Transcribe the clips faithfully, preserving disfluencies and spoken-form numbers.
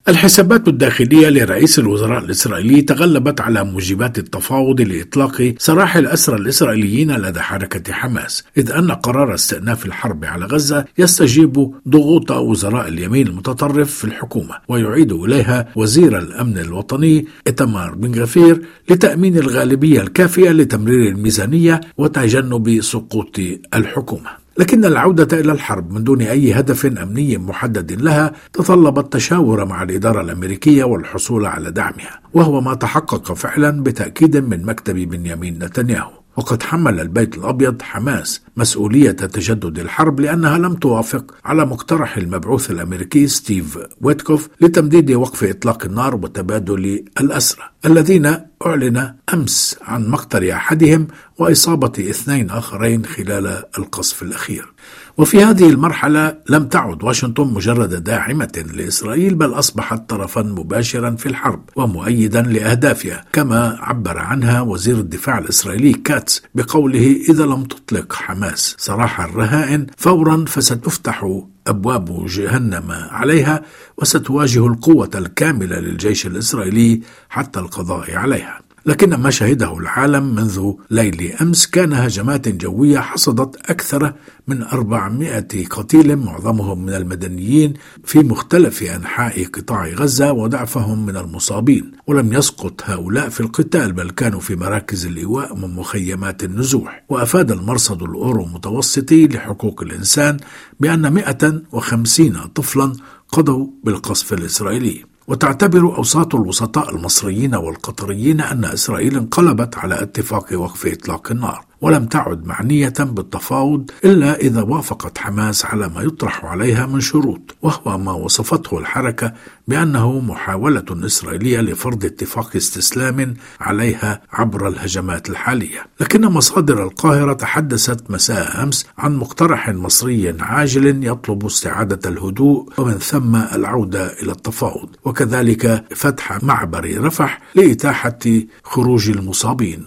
الحسابات الداخلية لرئيس الوزراء الإسرائيلي تغلبت على موجبات التفاوض لإطلاق سراح الأسرى الإسرائيليين لدى حركة حماس، إذ أن قرار استئناف الحرب على غزة يستجيب ضغوط وزراء اليمين المتطرف في الحكومة، ويعيد إليها وزير الأمن الوطني إيتمار بن غفير لتأمين الغالبية الكافية لتمرير الميزانية وتجنب سقوط الحكومة. لكن العودة إلى الحرب من دون أي هدف أمني محدد لها تطلب التشاور مع الإدارة الأمريكية والحصول على دعمها، وهو ما تحقق فعلا بتأكيد من مكتب بنيامين نتنياهو. وقد حمل البيت الأبيض حماس مسؤولية تجدد الحرب لأنها لم توافق على مقترح المبعوث الأمريكي ستيف ويتكوف لتمديد وقف إطلاق النار وتبادل الأسرى الذين أعلن أمس عن مقتل أحدهم وإصابة اثنين آخرين خلال القصف الأخير. وفي هذه المرحلة لم تعد واشنطن مجرد داعمة لإسرائيل، بل أصبحت طرفا مباشرا في الحرب ومؤيدا لأهدافها، كما عبر عنها وزير الدفاع الإسرائيلي كاتس بقوله: إذا لم تطلق حماس سراح الرهائن فورا فستفتح أبواب جهنم عليها وستواجه القوة الكاملة للجيش الإسرائيلي حتى القضاء عليها. لكن ما شهده العالم منذ ليل أمس كان هجمات جوية حصدت أكثر من أربعمائة قتيل، معظمهم من المدنيين في مختلف أنحاء قطاع غزة، وضعفهم من المصابين. ولم يسقط هؤلاء في القتال، بل كانوا في مراكز اللواء من مخيمات النزوح. وأفاد المرصد الأورو متوسطي لحقوق الإنسان بأن مئة وخمسين طفلا قضوا بالقصف الإسرائيلي. وتعتبر أوساط الوسطاء المصريين والقطريين أن إسرائيل انقلبت على اتفاق وقف إطلاق النار، ولم تعد معنية بالتفاوض إلا إذا وافقت حماس على ما يطرح عليها من شروط، وهو ما وصفته الحركة بأنه محاولة إسرائيلية لفرض اتفاق استسلام عليها عبر الهجمات الحالية. لكن مصادر القاهرة تحدثت مساء أمس عن مقترح مصري عاجل يطلب استعادة الهدوء ومن ثم العودة إلى التفاوض، وكذلك فتح معبر رفح لإتاحة خروج المصابين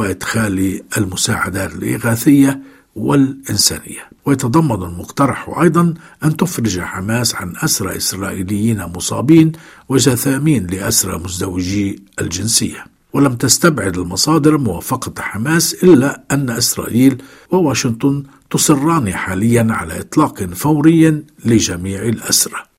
وإدخال المساعدات الإغاثية والإنسانية. ويتضمن المقترح أيضا أن تفرج حماس عن أسرى إسرائيليين مصابين وجثامين لأسرى مزدوجي الجنسية. ولم تستبعد المصادر موافقة حماس إلا أن إسرائيل وواشنطن تصران حاليا على إطلاق فوري لجميع الأسرى.